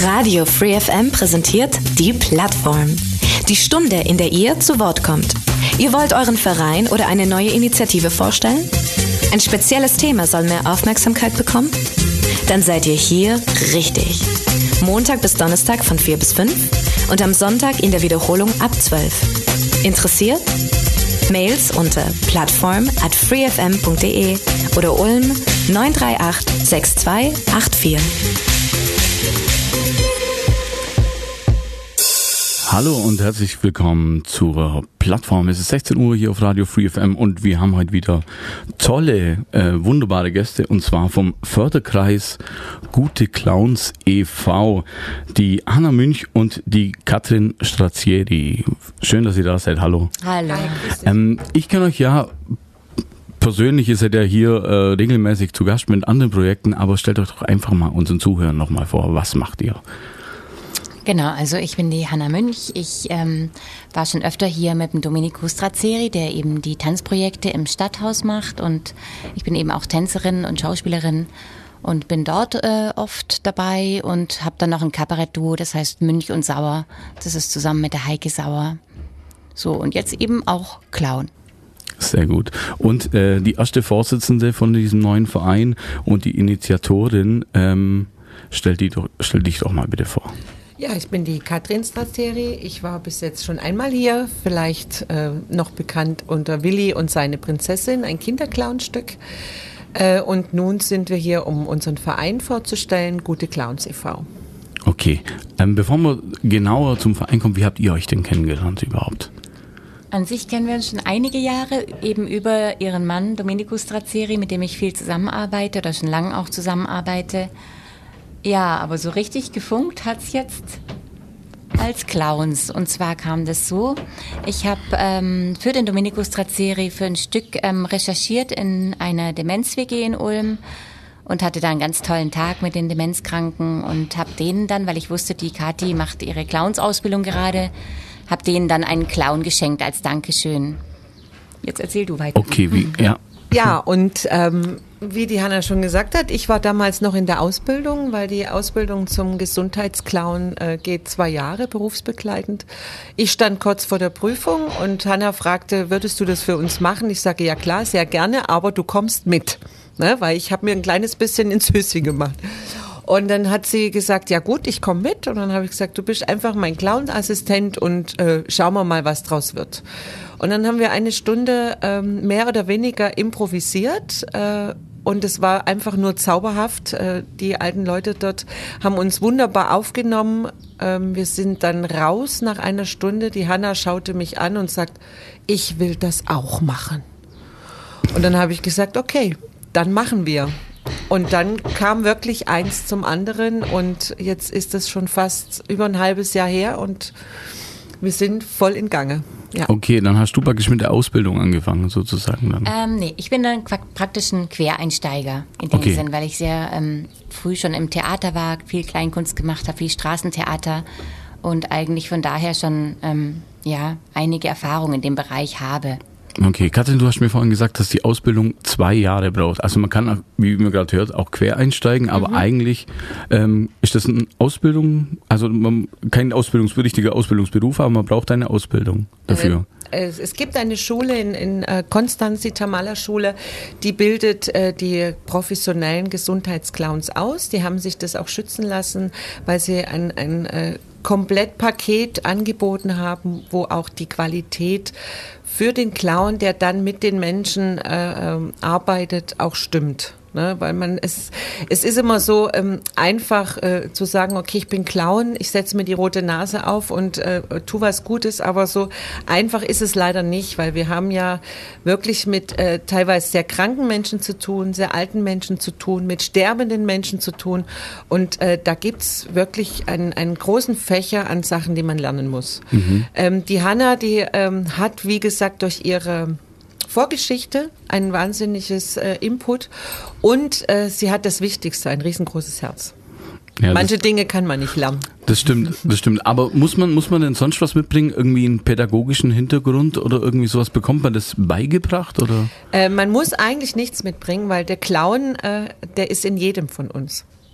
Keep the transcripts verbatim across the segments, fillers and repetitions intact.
Radio Free F M präsentiert die Plattform. Die Stunde, in der ihr zu Wort kommt. Ihr wollt euren Verein oder eine neue Initiative vorstellen? Ein spezielles Thema soll mehr Aufmerksamkeit bekommen? Dann seid ihr hier richtig. Montag bis Donnerstag von vier bis fünf und am Sonntag in der Wiederholung ab zwölf. Interessiert? Mails unter plattform at freefm punkt de oder Ulm neun drei acht sechs zwei acht vier. Hallo und herzlich willkommen zur Plattform. Es ist sechzehn Uhr hier auf Radio Free F M und wir haben heute wieder tolle, äh, wunderbare Gäste und zwar vom Förderkreis Gute Clowns e V, die Anna Münch und die Katrin Strazieri. Schön, dass ihr da seid. Hallo. Hallo. Ähm, ich kenne euch ja persönlich, ihr seid ja hier äh, regelmäßig zu Gast mit anderen Projekten, aber stellt euch doch einfach mal unseren Zuhörern nochmal vor, was macht ihr? Genau, also ich bin die Hanna Münch. Ich ähm, war schon öfter hier mit dem Domenico Strazieri, der eben die Tanzprojekte im Stadthaus macht, und ich bin eben auch Tänzerin und Schauspielerin und bin dort äh, oft dabei und habe dann noch ein Kabarettduo, das heißt Münch und Sauer. Das ist zusammen mit der Heike Sauer. So, und jetzt eben auch Clown. Sehr gut. Und äh, die erste Vorsitzende von diesem neuen Verein und die Initiatorin, ähm, stell, die doch, stell dich doch mal bitte vor. Ja, ich bin die Katrin Strazieri. Ich war bis jetzt schon einmal hier, vielleicht äh, noch bekannt unter Willi und seine Prinzessin, ein Kinderclownstück. Äh, und nun sind wir hier, um unseren Verein vorzustellen, Gute Clowns e V. Okay, ähm, bevor wir genauer zum Verein kommen, wie habt ihr euch denn kennengelernt überhaupt? An sich kennen wir uns schon einige Jahre, eben über ihren Mann Domenico Strazieri, mit dem ich viel zusammenarbeite oder schon lange auch zusammenarbeite. Ja, aber so richtig gefunkt hat's jetzt als Clowns. Und zwar kam das so: Ich habe ähm, für den Domenico Strazieri für ein Stück ähm, recherchiert in einer Demenz-W G in Ulm und hatte da einen ganz tollen Tag mit den Demenzkranken und habe denen dann, weil ich wusste, die Kathi macht ihre Clowns-Ausbildung gerade, habe denen dann einen Clown geschenkt als Dankeschön. Jetzt erzähl du weiter. Okay, wie, ja. Ja, und ähm, wie die Hanna schon gesagt hat, ich war damals noch in der Ausbildung, weil die Ausbildung zum Gesundheitsclown äh, geht zwei Jahre berufsbegleitend. Ich stand kurz vor der Prüfung und Hanna fragte, würdest du das für uns machen? Ich sage, ja klar, sehr gerne, aber du kommst mit, ne? Weil ich habe mir ein kleines bisschen ins Höschen gemacht. Und dann hat sie gesagt, ja gut, ich komme mit. Und dann habe ich gesagt, du bist einfach mein Clown-Assistent und äh, schauen wir mal, was draus wird. Und dann haben wir eine Stunde ähm, mehr oder weniger improvisiert äh, und es war einfach nur zauberhaft. Äh, die alten Leute dort haben uns wunderbar aufgenommen. Ähm, wir sind dann raus nach einer Stunde. Die Hanna schaute mich an und sagt, ich will das auch machen. Und dann habe ich gesagt, okay, dann machen wir. Und dann kam wirklich eins zum anderen und jetzt ist es schon fast über ein halbes Jahr her und wir sind voll in Gange. Ja. Okay, dann hast du praktisch mit der Ausbildung angefangen sozusagen dann. Ähm, nee, ich bin dann praktisch ein Quereinsteiger in dem Okay. Sinn, weil ich sehr ähm, früh schon im Theater war, viel Kleinkunst gemacht habe, viel Straßentheater und eigentlich von daher schon ähm, ja einige Erfahrungen in dem Bereich habe. Okay, Katrin, du hast mir vorhin gesagt, dass die Ausbildung zwei Jahre braucht. Also man kann, wie man gerade hört, auch quer einsteigen, aber mhm. eigentlich ähm, ist das eine Ausbildung, also man, kein ausbildungswürdiger Ausbildungsberuf, aber man braucht eine Ausbildung dafür. Äh, es, es gibt eine Schule in, in äh, Konstanz, die Tamala Schule, die bildet äh, die professionellen Gesundheitsclowns aus. Die haben sich das auch schützen lassen, weil sie ein, ein äh, Komplettpaket angeboten haben, wo auch die Qualität für den Clown, der dann mit den Menschen äh, ähm, arbeitet, auch stimmt. Ne? Weil man es es ist immer so ähm, einfach äh, zu sagen, okay, ich bin Clown, ich setze mir die rote Nase auf und äh, tu was Gutes, aber so einfach ist es leider nicht, weil wir haben ja wirklich mit äh, teilweise sehr kranken Menschen zu tun, sehr alten Menschen zu tun, mit sterbenden Menschen zu tun und äh, da gibt's wirklich einen, einen großen Fächer an Sachen, die man lernen muss. Mhm. Ähm, die Hanna, die ähm, hat, wie gesagt, durch ihre Vorgeschichte, ein wahnsinniges äh, Input und äh, sie hat das Wichtigste, ein riesengroßes Herz. Ja, manche Dinge kann man nicht lernen. Das stimmt, das stimmt. Aber muss man, muss man denn sonst was mitbringen? Irgendwie einen pädagogischen Hintergrund oder irgendwie sowas? Bekommt man das beigebracht? Oder? Äh, man muss eigentlich nichts mitbringen, weil der Clown, äh, der ist in jedem von uns.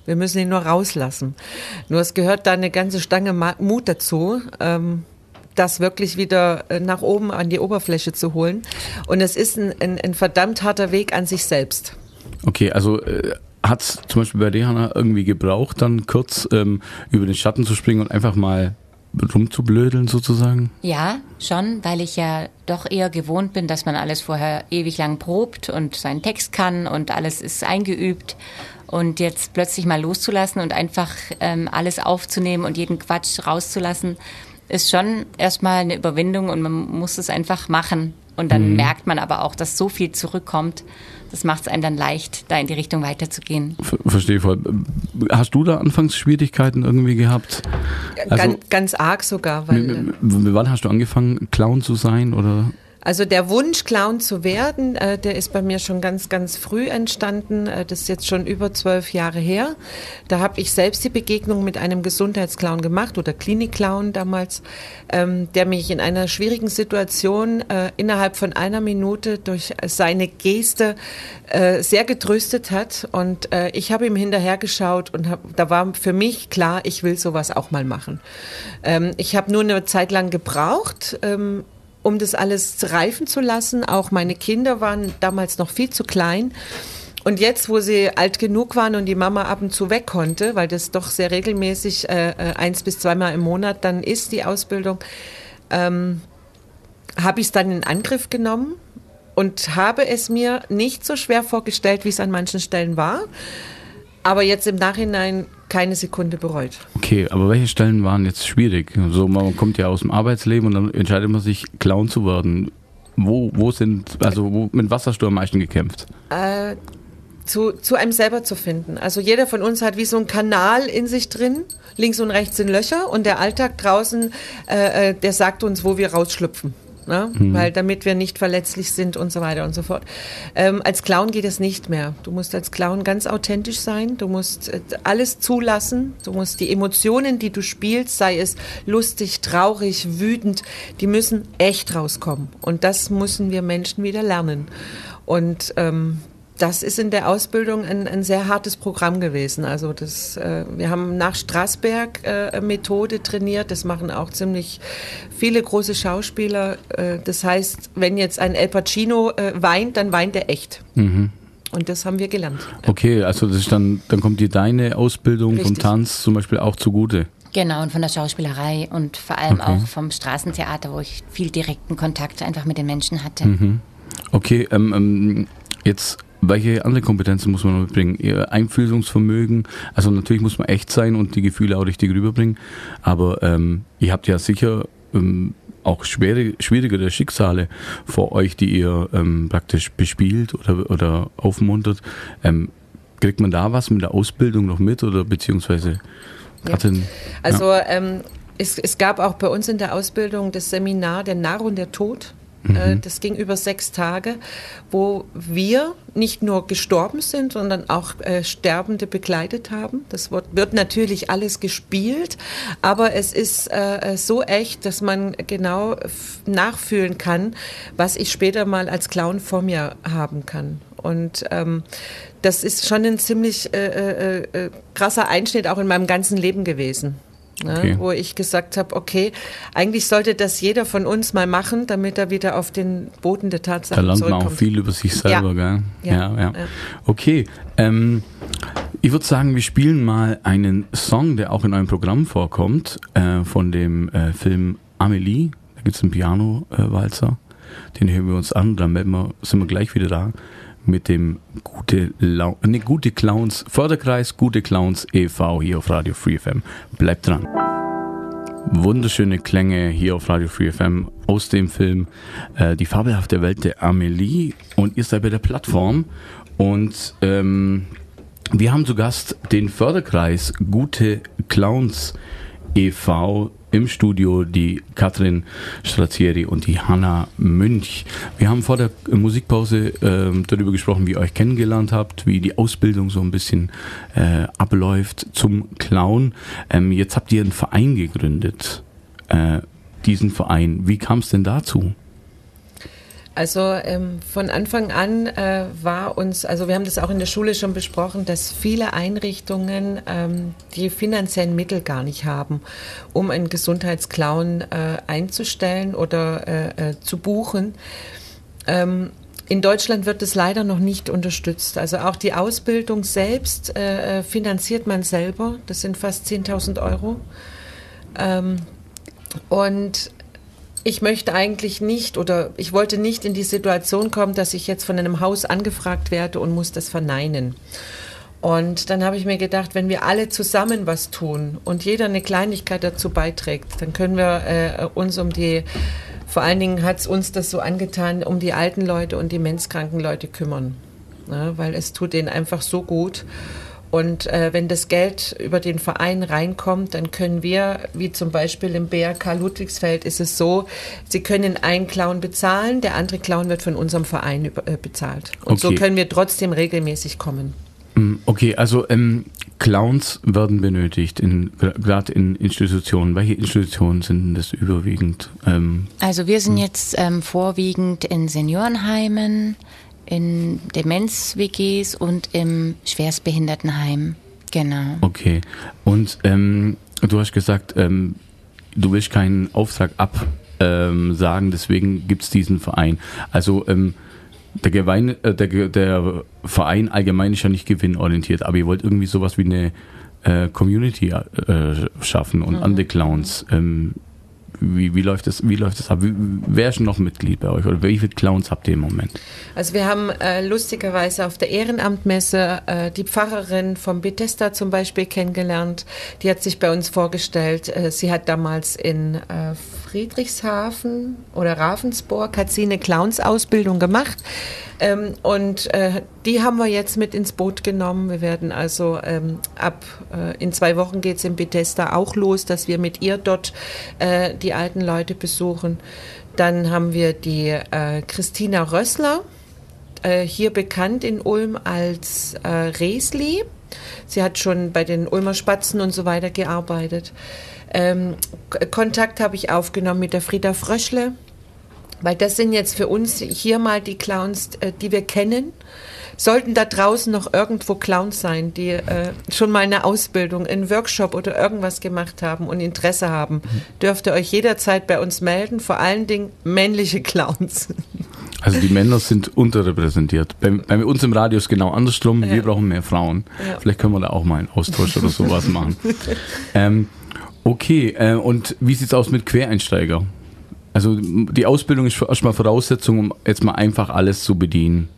Wir müssen ihn nur rauslassen. Nur es gehört da eine ganze Stange Mut dazu, ähm, das wirklich wieder nach oben an die Oberfläche zu holen. Und es ist ein, ein, ein verdammt harter Weg an sich selbst. Okay, also äh, hat es zum Beispiel bei dir, Hanna, irgendwie gebraucht, dann kurz ähm, über den Schatten zu springen und einfach mal rumzublödeln sozusagen? Ja, schon, weil ich ja doch eher gewohnt bin, dass man alles vorher ewig lang probt und seinen Text kann und alles ist eingeübt. Und jetzt plötzlich mal loszulassen und einfach ähm, alles aufzunehmen und jeden Quatsch rauszulassen, ist schon erstmal eine Überwindung und man muss es einfach machen. Und dann mhm. merkt man aber auch, dass so viel zurückkommt. Das macht es einem dann leicht, da in die Richtung weiterzugehen. Ver- Verstehe voll. Hast du da anfangs Schwierigkeiten irgendwie gehabt? Also, ganz, ganz arg sogar. Weil m- m- wann hast du angefangen, Clown zu sein? Oder? Also der Wunsch, Clown zu werden, äh, der ist bei mir schon ganz, ganz früh entstanden. Äh, das ist jetzt schon über zwölf Jahre her. Da habe ich selbst die Begegnung mit einem Gesundheitsclown gemacht oder Klinikclown damals, ähm, der mich in einer schwierigen Situation äh, innerhalb von einer Minute durch seine Geste äh, sehr getröstet hat. Und äh, ich habe ihm hinterhergeschaut und hab, da war für mich klar, ich will sowas auch mal machen. Ähm, ich habe nur eine Zeit lang gebraucht, ähm, um das alles reifen zu lassen. Auch meine Kinder waren damals noch viel zu klein. Und jetzt, wo sie alt genug waren und die Mama ab und zu weg konnte, weil das doch sehr regelmäßig äh, eins bis zweimal im Monat dann ist, die Ausbildung, ähm, habe ich es dann in Angriff genommen und habe es mir nicht so schwer vorgestellt, wie es an manchen Stellen war. Aber jetzt im Nachhinein keine Sekunde bereut. Okay, aber welche Stellen waren jetzt schwierig? So, man kommt ja aus dem Arbeitsleben und dann entscheidet man sich, Clown zu werden. Wo, wo sind, also wo, mit was hast du am meisten gekämpft? Äh, zu, zu einem selber zu finden. Also jeder von uns hat wie so einen Kanal in sich drin. Links und rechts sind Löcher und der Alltag draußen, äh, der sagt uns, wo wir rausschlüpfen. Ne? Mhm. Weil damit wir nicht verletzlich sind und so weiter und so fort. Ähm, als Clown geht es nicht mehr. Du musst als Clown ganz authentisch sein. Du musst äh, alles zulassen. Du musst die Emotionen, die du spielst, sei es lustig, traurig, wütend, die müssen echt rauskommen. Und das müssen wir Menschen wieder lernen. Und ähm, das ist in der Ausbildung ein, ein sehr hartes Programm gewesen. Also das, äh, wir haben nach Strasberg äh, Methode trainiert. Das machen auch ziemlich viele große Schauspieler. Äh, das heißt, wenn jetzt ein El Pacino äh, weint, dann weint er echt. Mhm. Und das haben wir gelernt. Okay, also das ist dann, dann kommt dir deine Ausbildung Richtig. Vom Tanz zum Beispiel auch zugute. Genau, und von der Schauspielerei und vor allem okay. auch vom Straßentheater, wo ich viel direkten Kontakt einfach mit den Menschen hatte. Mhm. Okay, ähm, ähm, jetzt welche andere Kompetenzen muss man noch mitbringen? Ihr Einfühlungsvermögen, also natürlich muss man echt sein und die Gefühle auch richtig rüberbringen, aber ähm, ihr habt ja sicher ähm, auch schwere, schwierigere Schicksale vor euch, die ihr ähm, praktisch bespielt oder, oder aufmuntert. Ähm, kriegt man da was mit der Ausbildung noch mit oder beziehungsweise? Ja. Hatten, also ja. ähm, es, es gab auch bei uns in der Ausbildung das Seminar Der Narr und der Tod. Mhm. Das ging über sechs Tage, wo wir nicht nur gestorben sind, sondern auch äh, Sterbende begleitet haben. Das wird, wird natürlich alles gespielt, aber es ist äh, so echt, dass man genau f- nachfühlen kann, was ich später mal als Clown vor mir haben kann. Und ähm, das ist schon ein ziemlich äh, äh, krasser Einschnitt auch in meinem ganzen Leben gewesen. Ne, okay. Wo ich gesagt habe, okay, eigentlich sollte das jeder von uns mal machen, damit er wieder auf den Boden der Tatsachen zurückkommt. Da lernt man auch viel über sich selber, ja. gell? Ja, ja, ja. ja. Okay, ähm, ich würde sagen, wir spielen mal einen Song, der auch in eurem Programm vorkommt, äh, von dem äh, Film Amelie. Da gibt es einen Piano-Walzer, äh, den hören wir uns an, dann melden wir, sind wir gleich wieder da mit dem Gute, Lau- nee, Gute Clowns, Förderkreis Gute Clowns e V hier auf Radio Free F M. Bleibt dran. Wunderschöne Klänge hier auf Radio Free F M aus dem Film äh, Die fabelhafte Welt der Amelie und ihr seid bei der Plattform und ähm, wir haben zu Gast den Förderkreis Gute Clowns e V im Studio, die Katrin Strazieri und die Hanna Münch. Wir haben vor der Musikpause äh, darüber gesprochen, wie ihr euch kennengelernt habt, wie die Ausbildung so ein bisschen äh, abläuft zum Clown. Ähm, jetzt habt ihr einen Verein gegründet. Äh, diesen Verein, wie kam es denn dazu? Also ähm, von Anfang an äh, war uns, also wir haben das auch in der Schule schon besprochen, dass viele Einrichtungen ähm, die finanziellen Mittel gar nicht haben, um einen Gesundheitsclown äh, einzustellen oder äh, äh, zu buchen. Ähm, in Deutschland wird es leider noch nicht unterstützt. Also auch die Ausbildung selbst äh, finanziert man selber. Das sind fast zehntausend Euro. Ähm, und ich möchte eigentlich nicht oder ich wollte nicht in die Situation kommen, dass ich jetzt von einem Haus angefragt werde und muss das verneinen. Und dann habe ich mir gedacht, wenn wir alle zusammen was tun und jeder eine Kleinigkeit dazu beiträgt, dann können wir äh, uns um die, vor allen Dingen hat es uns das so angetan, um die alten Leute und demenzkranken Leute kümmern. Ja, weil es tut denen einfach so gut. Und äh, wenn das Geld über den Verein reinkommt, dann können wir, wie zum Beispiel im B R K Ludwigsfeld ist es so, Sie können einen Clown bezahlen, der andere Clown wird von unserem Verein über, äh, bezahlt. Und okay. So können wir trotzdem regelmäßig kommen. Okay, also ähm, Clowns werden benötigt, in, gerade in Institutionen. Welche Institutionen sind das überwiegend? Ähm, also wir sind jetzt ähm, vorwiegend in Seniorenheimen, in Demenz-W Gs und im Schwerstbehindertenheim, genau. Okay, und ähm, du hast gesagt, ähm, du willst keinen Auftrag absagen, ähm, deswegen gibt es diesen Verein. Also ähm, der, Gewein, äh, der, der Verein allgemein ist ja nicht gewinnorientiert, aber ihr wollt irgendwie sowas wie eine äh, Community äh, schaffen und mhm. andere Clowns. Ähm, Wie, wie läuft das, wie läuft das ab? Wie, wer ist noch Mitglied bei euch oder wie viele Clowns habt ihr im Moment? Also wir haben äh, lustigerweise auf der Ehrenamtmesse äh, die Pfarrerin vom Bethesda zum Beispiel kennengelernt. Die hat sich bei uns vorgestellt. Äh, sie hat damals in äh, Friedrichshafen oder Ravensburg hat sie eine Clownsausbildung gemacht. Ähm, und äh, die haben wir jetzt mit ins Boot genommen. Wir werden also ähm, ab äh, in zwei Wochen geht es in Bethesda auch los, dass wir mit ihr dort äh, die alten Leute besuchen. Dann haben wir die äh, Christina Rössler, äh, hier bekannt in Ulm als äh, Resli. Sie hat schon bei den Ulmer Spatzen und so weiter gearbeitet. Ähm, Kontakt habe ich aufgenommen mit der Frieda Fröschle. Weil das sind jetzt für uns hier mal die Clowns, die wir kennen. Sollten da draußen noch irgendwo Clowns sein, die äh, schon mal eine Ausbildung, einen Workshop oder irgendwas gemacht haben und Interesse haben, dürft ihr euch jederzeit bei uns melden. Vor allen Dingen männliche Clowns. Also die Männer sind unterrepräsentiert. Bei, bei uns im Radio ist genau andersrum. Ja. Wir brauchen mehr Frauen. Ja. Vielleicht können wir da auch mal einen Austausch oder sowas machen. Ähm, okay, äh, und wie sieht's aus mit Quereinsteiger? Also die Ausbildung ist erstmal Voraussetzung, um jetzt mal einfach alles zu bedienen.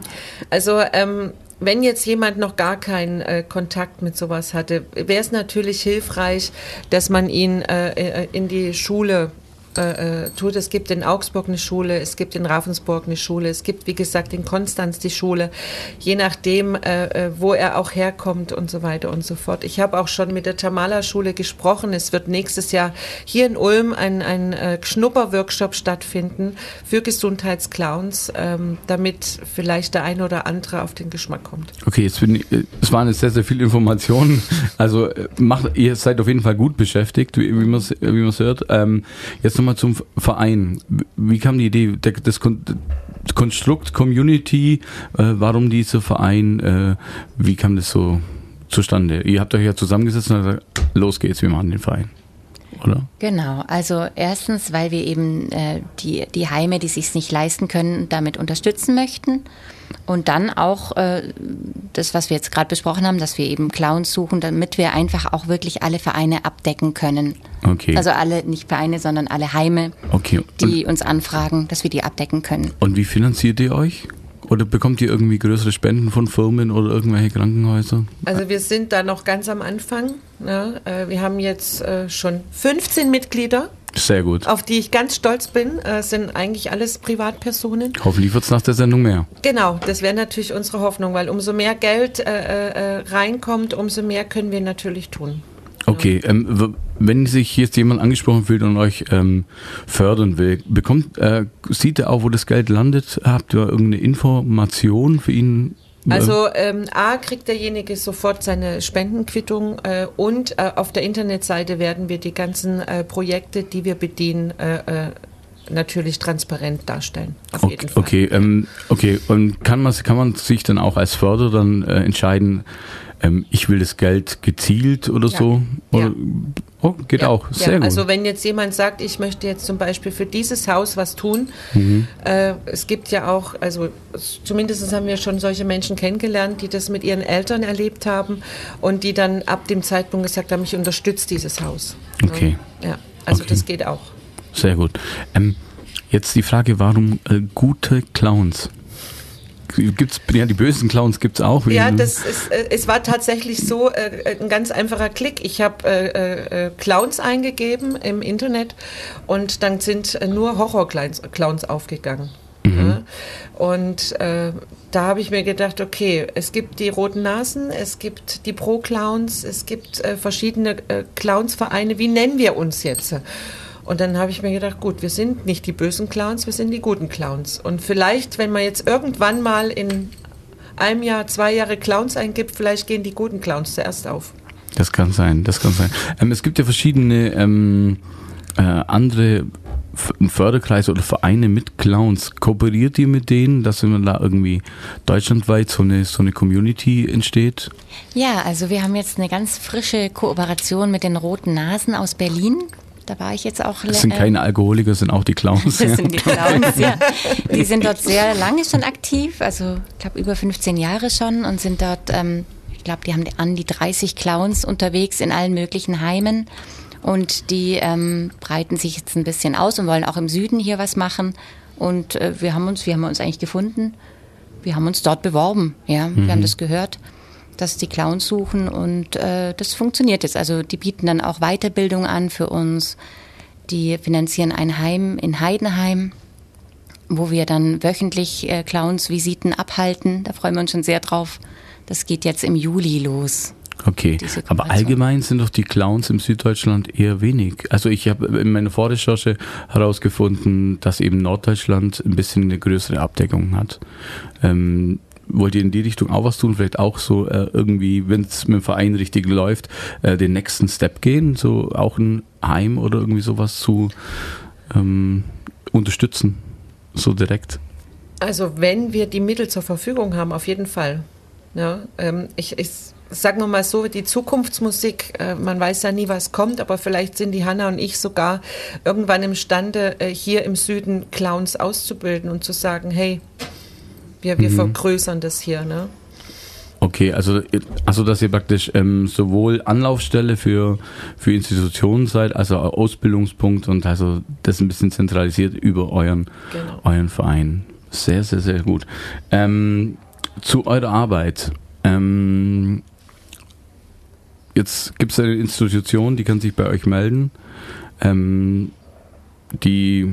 Also ähm, wenn jetzt jemand noch gar keinen äh, Kontakt mit sowas hatte, wäre es natürlich hilfreich, dass man ihn äh, in die Schule äh, tut. Es gibt in Augsburg eine Schule, es gibt in Ravensburg eine Schule, es gibt, wie gesagt, in Konstanz die Schule, je nachdem, äh, wo er auch herkommt und so weiter und so fort. Ich habe auch schon mit der Tamala-Schule gesprochen. Es wird nächstes Jahr hier in Ulm ein, ein äh, Schnupper-Workshop stattfinden für Gesundheitsclowns, ähm, damit vielleicht der eine oder andere auf den Geschmack kommt. Okay, jetzt bin ich, es waren jetzt sehr, sehr viele Informationen. Also macht, ihr seid auf jeden Fall gut beschäftigt, wie, wie man es wie man's hört. Ähm, jetzt noch mal zum Verein. Wie kam die Idee, das Konstrukt Community, äh, warum dieser Verein, äh, wie kam das so zustande? Ihr habt euch ja zusammengesetzt und gesagt, los geht's, wir machen den Verein, oder? Genau, also erstens, weil wir eben äh, die, die Heime, die sich nicht leisten können, damit unterstützen möchten. Und dann auch äh, das, was wir jetzt gerade besprochen haben, dass wir eben Clowns suchen, damit wir einfach auch wirklich alle Vereine abdecken können. Okay. Also alle, nicht Vereine, sondern alle Heime, okay. die uns anfragen, dass wir die abdecken können. Und wie finanziert ihr euch? Oder bekommt ihr irgendwie größere Spenden von Firmen oder irgendwelche Krankenhäuser? Also wir sind da noch ganz am Anfang. Ne? Wir haben jetzt schon fünfzehn Mitglieder. Sehr gut. Auf die ich ganz stolz bin, äh, sind eigentlich alles Privatpersonen. Hoffentlich wird es nach der Sendung mehr. Genau, das wäre natürlich unsere Hoffnung, weil umso mehr Geld äh, äh, reinkommt, umso mehr können wir natürlich tun. Okay, ähm, wenn sich jetzt jemand angesprochen fühlt und euch ähm, fördern will, bekommt, äh, sieht er auch, wo das Geld landet? Habt ihr irgendeine Information für ihn? Also ähm, A, kriegt derjenige sofort seine Spendenquittung äh, und äh, auf der Internetseite werden wir die ganzen äh, Projekte, die wir bedienen, äh, äh, natürlich transparent darstellen. Auf okay, jeden Fall. Okay, ähm, okay. Und kann man, kann man sich dann auch als Förderer dann äh, entscheiden, ähm, ich will das Geld gezielt oder Ja. so? Oder, Ja. Oh, geht Ja, auch. Sehr ja. gut. Also wenn jetzt jemand sagt, ich möchte jetzt zum Beispiel für dieses Haus was tun, Mhm. äh, es gibt ja auch, also zumindest haben wir schon solche Menschen kennengelernt, die das mit ihren Eltern erlebt haben und die dann ab dem Zeitpunkt gesagt haben, ich unterstütze dieses Haus. Okay. Ja, also Okay. das geht auch. Sehr gut. Ähm, jetzt die Frage, warum äh, gute Clowns? Gibt's, ja, die bösen Clowns gibt es auch. Ja, das ist, äh, es war tatsächlich so äh, ein ganz einfacher Klick. Ich habe äh, äh, Clowns eingegeben im Internet und dann sind äh, nur Horror-Clowns Clowns aufgegangen. Mhm. Ja. Und äh, da habe ich mir gedacht, okay, es gibt die Roten Nasen, es gibt die Pro-Clowns, es gibt äh, verschiedene äh, Clownsvereine. Wie nennen wir uns jetzt? Und dann habe ich mir gedacht, gut, wir sind nicht die bösen Clowns, wir sind die guten Clowns. Und vielleicht, wenn man jetzt irgendwann mal in einem Jahr, zwei Jahre Clowns eingibt, vielleicht gehen die guten Clowns zuerst auf. Das kann sein, das kann sein. Ähm, es gibt ja verschiedene ähm, äh, andere F- Förderkreise oder Vereine mit Clowns. Kooperiert ihr mit denen, dass immer da irgendwie deutschlandweit so eine, so eine Community entsteht? Ja, also wir haben jetzt eine ganz frische Kooperation mit den Roten Nasen aus Berlin. Da war ich jetzt auch. Das sind keine Alkoholiker, das sind auch die Clowns. Das sind die Clowns, ja. Die sind dort sehr lange schon aktiv, also ich glaube über fünfzehn Jahre schon und sind dort, ähm, ich glaube, die haben an die dreißig Clowns unterwegs in allen möglichen Heimen und die ähm, breiten sich jetzt ein bisschen aus und wollen auch im Süden hier was machen und äh, wir haben uns, wie haben wir uns eigentlich gefunden? Wir haben uns dort beworben, ja, Mhm. wir haben das gehört, dass die Clowns suchen und äh, das funktioniert jetzt. Also die bieten dann auch Weiterbildung an für uns. Die finanzieren ein Heim in Heidenheim, wo wir dann wöchentlich äh, Clowns-Visiten abhalten. Da freuen wir uns schon sehr drauf. Das geht jetzt im Juli los. Okay, Diese aber Kooperation. allgemein sind doch die Clowns im Süddeutschland eher wenig. Also ich habe in meiner Vorrecherche herausgefunden, dass eben Norddeutschland ein bisschen eine größere Abdeckung hat. Ähm, wollt ihr in die Richtung auch was tun? Vielleicht auch so äh, irgendwie, wenn es mit dem Verein richtig läuft, äh, den nächsten Step gehen? So auch ein Heim oder irgendwie sowas zu ähm, unterstützen? So direkt? Also wenn wir die Mittel zur Verfügung haben, auf jeden Fall. Ja, ähm, ich, ich sagen wir mal so, die Zukunftsmusik, äh, man weiß ja nie, was kommt, aber vielleicht sind die Hanna und ich sogar irgendwann imstande, äh, hier im Süden Clowns auszubilden und zu sagen, hey, wir, wir Mhm. vergrößern das hier, ne? Okay, also, also dass ihr praktisch ähm, sowohl Anlaufstelle für, für Institutionen seid, also Ausbildungspunkt und also das ein bisschen zentralisiert über euren, Genau. euren Verein. Sehr, sehr, sehr gut. Ähm, zu eurer Arbeit. Ähm, jetzt gibt es eine Institution, die kann sich bei euch melden, ähm, die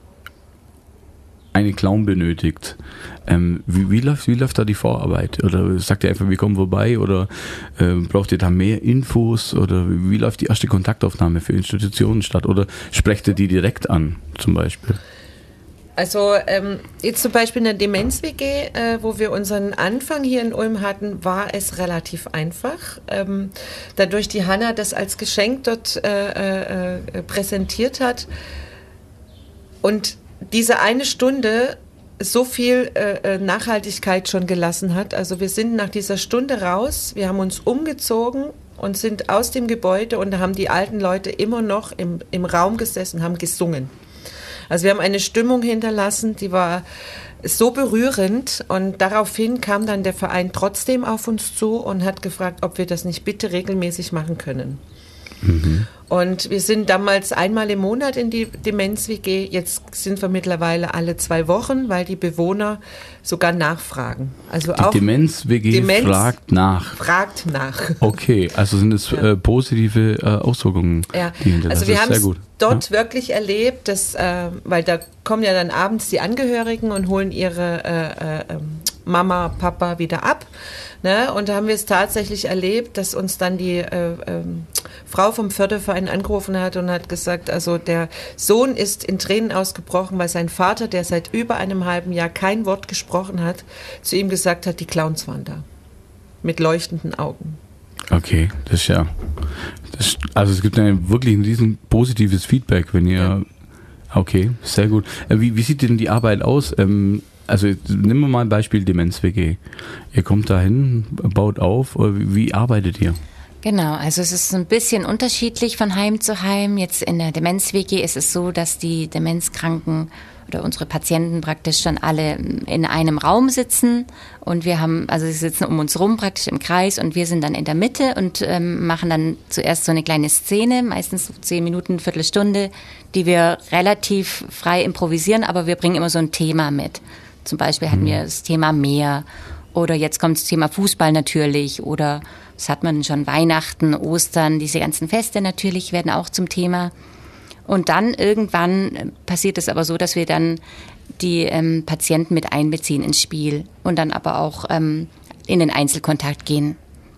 einen Clown benötigt. Ähm, wie, wie, läuft, wie läuft da die Vorarbeit? Oder sagt ihr einfach, wir kommen vorbei? Oder äh, braucht ihr da mehr Infos? Oder wie, wie läuft die erste Kontaktaufnahme für Institutionen statt? Oder sprecht ihr die direkt an, zum Beispiel? Also ähm, jetzt zum Beispiel in der Demenz-W G, äh, wo wir unseren Anfang hier in Ulm hatten, war es relativ einfach. Ähm, dadurch die Hanna das als Geschenk dort äh, äh, präsentiert hat und diese eine Stunde so viel äh, Nachhaltigkeit schon gelassen hat. Also wir sind nach dieser Stunde raus, wir haben uns umgezogen und sind aus dem Gebäude und da haben die alten Leute immer noch im, im Raum gesessen, haben gesungen. Also wir haben eine Stimmung hinterlassen, die war so berührend und daraufhin kam dann der Verein trotzdem auf uns zu und hat gefragt, ob wir das nicht bitte regelmäßig machen können. Mhm. Und wir sind damals einmal im Monat in die Demenz-W G, jetzt sind wir mittlerweile alle zwei Wochen, weil die Bewohner sogar nachfragen. Also die auch Demenz-W G Demenz fragt nach. Fragt nach. Okay, also sind es Ja. äh, positive äh, Auswirkungen, Ja, die hinterlassen. also wir Das haben ist es sehr gut. dort Ja. wirklich erlebt, dass, äh, weil da kommen ja dann abends die Angehörigen und holen ihre äh, äh, Mama, Papa wieder ab. Ne? Und da haben wir es tatsächlich erlebt, dass uns dann die äh, äh, Frau vom Förderverein angerufen hat und hat gesagt, also der Sohn ist in Tränen ausgebrochen, weil sein Vater, der seit über einem halben Jahr kein Wort gesprochen hat, zu ihm gesagt hat, die Clowns waren da. Mit leuchtenden Augen. Okay, das ist ja. Das, also es gibt ein wirklich ein riesen positives Feedback, wenn ihr Ja. Okay, sehr gut. Wie, wie sieht denn die Arbeit aus? Ähm, also nehmen wir mal ein Beispiel Demenz-W G. Ihr kommt da hin, baut auf, oder wie, wie arbeitet ihr? Genau, also es ist ein bisschen unterschiedlich von Heim zu Heim. Jetzt in der Demenz-W G ist es so, dass die Demenzkranken oder unsere Patienten praktisch schon alle in einem Raum sitzen und wir haben, also sie sitzen um uns rum praktisch im Kreis und wir sind dann in der Mitte und ähm, machen dann zuerst so eine kleine Szene, meistens so zehn Minuten, Viertelstunde, die wir relativ frei improvisieren, aber wir bringen immer so ein Thema mit. Zum Beispiel hatten wir das Thema Meer oder jetzt kommt das Thema Fußball natürlich oder was hat man schon, Weihnachten, Ostern, diese ganzen Feste natürlich werden auch zum Thema. Und dann irgendwann passiert es aber so, dass wir dann die ähm, Patienten mit einbeziehen ins Spiel und dann aber auch ähm, in den Einzelkontakt gehen.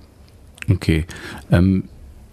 Okay. Ähm,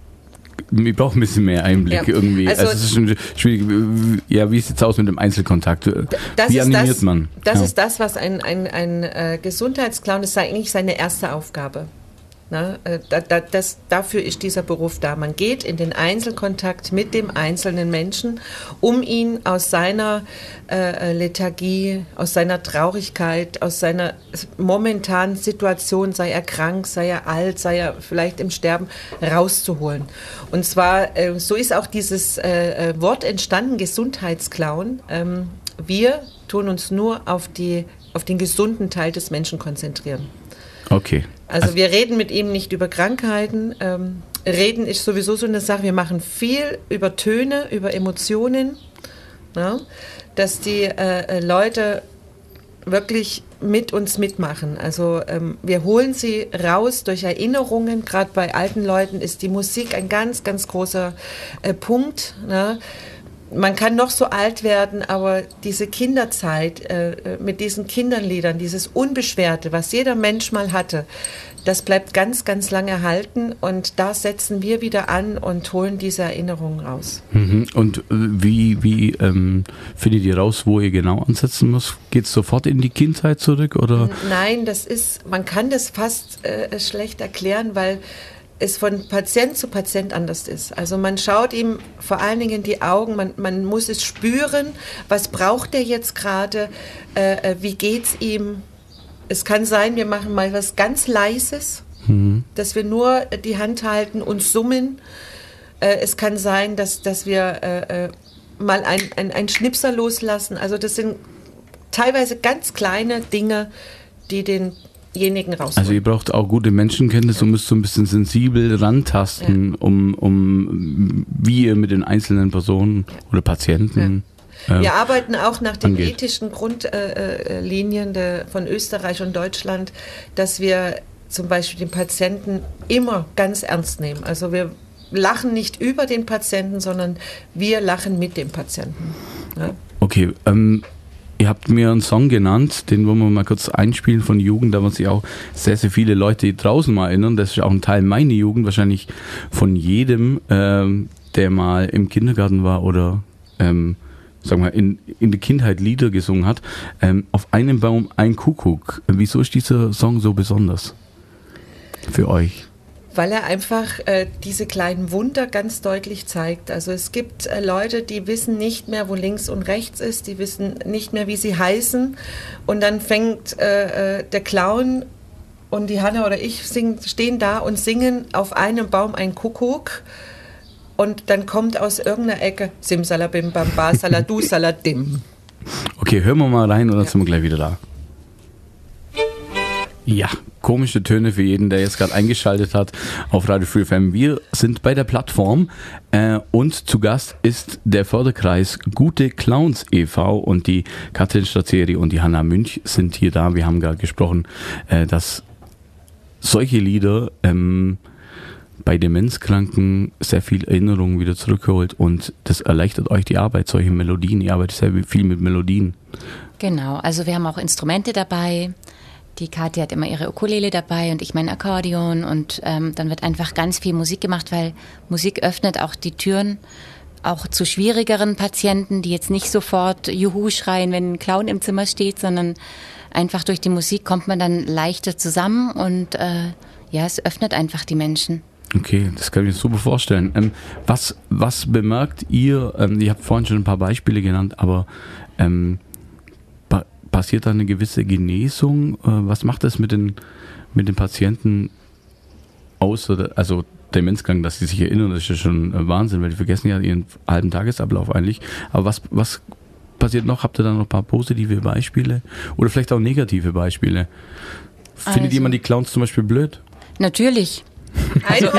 wir brauchen ein bisschen mehr Einblicke ja. irgendwie. Also, also es ist schon schwierig. Ja, wie sieht es aus mit dem Einzelkontakt? Das wie animiert das, man? Das ja. ist das, was ein, ein, ein äh, Gesundheitsclown ist, eigentlich seine erste Aufgabe. Na, da, da, das, dafür ist dieser Beruf da. Man geht in den Einzelkontakt mit dem einzelnen Menschen, um ihn aus seiner äh, Lethargie, aus seiner Traurigkeit, aus seiner momentanen Situation, sei er krank, sei er alt, sei er vielleicht im Sterben, rauszuholen. Und zwar, äh, so ist auch dieses äh, Wort entstanden, Gesundheitsclown. Ähm, wir tun uns nur auf, die, auf den gesunden Teil des Menschen konzentrieren. Okay. Also, also wir reden mit ihm nicht über Krankheiten. Ähm, reden ist sowieso so eine Sache. Wir machen viel über Töne, über Emotionen, ja, dass die äh, Leute wirklich mit uns mitmachen. Also ähm, wir holen sie raus durch Erinnerungen. Gerade bei alten Leuten ist die Musik ein ganz, ganz großer äh, Punkt. Ne? Man kann noch so alt werden, aber diese Kinderzeit äh, mit diesen Kinderliedern, dieses Unbeschwerte, was jeder Mensch mal hatte, das bleibt ganz, ganz lange erhalten und da setzen wir wieder an und holen diese Erinnerungen raus. Mhm. Und äh, wie, wie ähm, findet ihr raus, wo ihr genau ansetzen müsst? Geht es sofort in die Kindheit zurück? Oder? Nein, das ist, man kann das fast äh, schlecht erklären, weil es von Patient zu Patient anders ist. Also man schaut ihm vor allen Dingen in die Augen, man, man muss es spüren, was braucht er jetzt gerade, äh, wie geht's ihm. Es kann sein, wir machen mal was ganz Leises, mhm. dass wir nur die Hand halten und summen. Äh, es kann sein, dass, dass wir äh, mal ein, ein, ein Schnipser loslassen. Also das sind teilweise ganz kleine Dinge, die den rausholen. Also ihr braucht auch gute Menschenkenntnis und müsst so ein bisschen sensibel rantasten, ja. um, um wie ihr mit den einzelnen Personen oder Patienten ja. äh, Wir arbeiten auch nach den angeht. ethischen Grundlinien äh, von Österreich und Deutschland, dass wir zum Beispiel den Patienten immer ganz ernst nehmen. Also wir lachen nicht über den Patienten, sondern wir lachen mit dem Patienten. Ja. Okay, ähm ihr habt mir einen Song genannt, den wollen wir mal kurz einspielen von Jugend, da werden sich auch sehr, sehr viele Leute draußen mal erinnern. Das ist auch ein Teil meiner Jugend, wahrscheinlich von jedem, ähm, der mal im Kindergarten war oder ähm, sagen wir in, in der Kindheit Lieder gesungen hat. Ähm, auf einem Baum ein Kuckuck. Wieso ist dieser Song so besonders für euch? Weil er einfach äh, diese kleinen Wunder ganz deutlich zeigt. Also es gibt äh, Leute, die wissen nicht mehr, wo links und rechts ist, die wissen nicht mehr, wie sie heißen. Und dann fängt äh, der Clown und die Hanna oder ich singen, stehen da und singen auf einem Baum ein Kuckuck. Und dann kommt aus irgendeiner Ecke Simsalabim, Bamba, Saladu, Saladim. Okay, hören wir mal rein und dann ja. sind wir gleich wieder da. Ja, komische Töne für jeden, der jetzt gerade eingeschaltet hat auf Radio Free F M. Wir sind bei der Plattform äh, und zu Gast ist der Förderkreis Gute Clowns e V und die Katrin Strazzeri und die Hanna Münch sind hier da. Wir haben gerade gesprochen, äh, dass solche Lieder ähm, bei Demenzkranken sehr viel Erinnerungen wieder zurückholt und das erleichtert euch die Arbeit, solche Melodien. Ihr arbeitet sehr viel mit Melodien. Genau, also wir haben auch Instrumente dabei. Die Kathi hat immer ihre Ukulele dabei und ich mein Akkordeon und ähm, dann wird einfach ganz viel Musik gemacht, weil Musik öffnet auch die Türen, auch zu schwierigeren Patienten, die jetzt nicht sofort Juhu schreien, wenn ein Clown im Zimmer steht, sondern einfach durch die Musik kommt man dann leichter zusammen und äh, ja, es öffnet einfach die Menschen. Okay, das kann ich mir super vorstellen. Ähm, was, was bemerkt ihr, ähm, ihr habt vorhin schon ein paar Beispiele genannt, aber ähm, pa- passiert da eine gewisse Genesung? Äh, was macht das mit den, mit den Patienten aus? Oder, also Demenzkranken, dass sie sich erinnern, das ist ja schon äh, Wahnsinn, weil die vergessen ja ihren halben Tagesablauf eigentlich. Aber was, was passiert noch? Habt ihr da noch ein paar positive Beispiele? Oder vielleicht auch negative Beispiele? Findet Also, jemand die Clowns zum Beispiel blöd? Natürlich. Also,